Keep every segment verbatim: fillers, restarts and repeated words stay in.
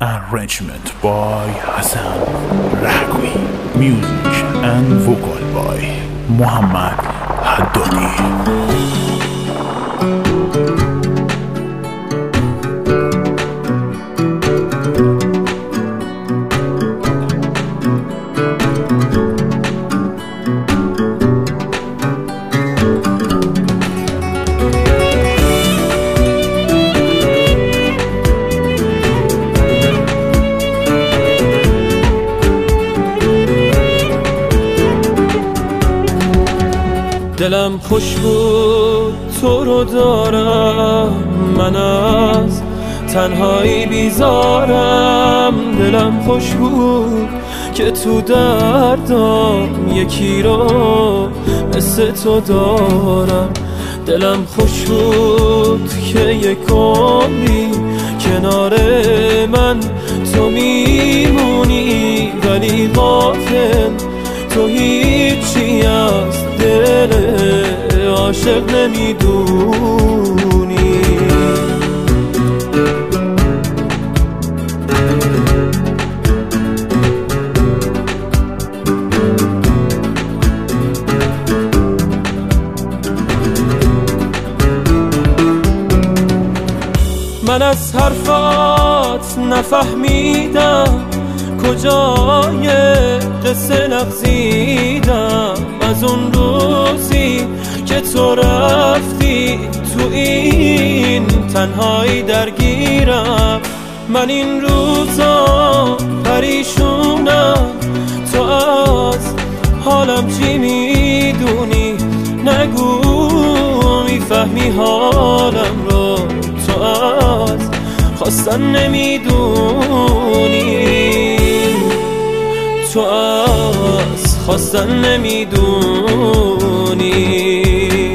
Arrangement by Hassan Rahgui. Music and vocal by Muhammad Haddadi. دلم خوش بود تو رو دارم، من از تنهایی بیزارم. دلم خوش بود که تو دردم یکی رو مثل تو دارم. دلم خوش بود که یک عمری کنار من تو میمونی، ولی غافل تو هیچی از دل عاشق نمیدونی. من از حرفات نفهمیدم کجای قصه لغزیدم، از اون روزی که تو رفتی تو این تنهایی درگیرم. من این روزا پریشونم، تو از حالم چی میدونی؟ نگو میفهمی حالم رو، تو از خواستن نمیدونی، تو از خواستن نمیدونی.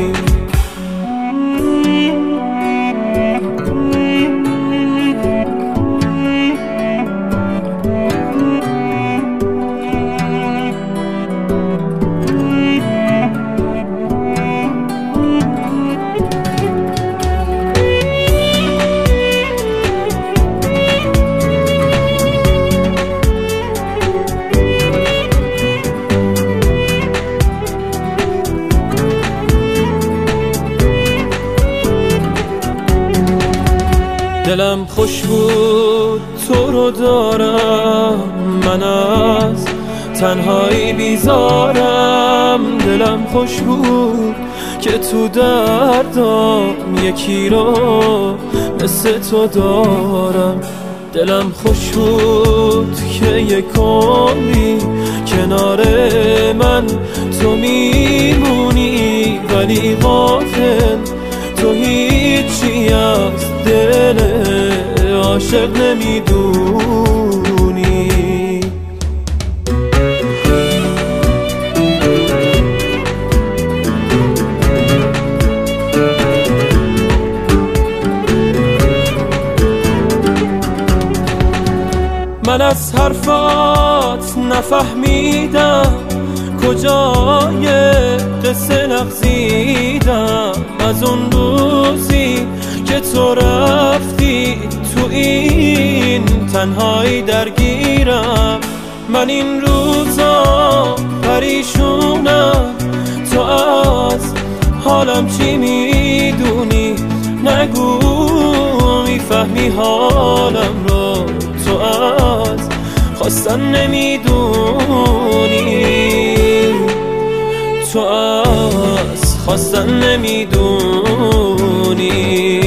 دلم خوش بود تو رو دارم، من از تنهایی بیزارم. دلم خوش بود که تو دردم یکی رو مثل تو دارم. دلم خوش بود که یک عمری کنار من تو میمونی، ولی غافل تو هیچی از دل عاشق نمیدونی. من از حرفات نفهمیدم کجای قصه لغزیدم، از اون روزی که تو رفتی تو این تنهایی درگیرم. من این روزا پریشونم، تو از حالم چی میدونی؟ نگو میفهمی حالم رو، تو از خواستن نمیدونی، تو از خواستن نمیدونی.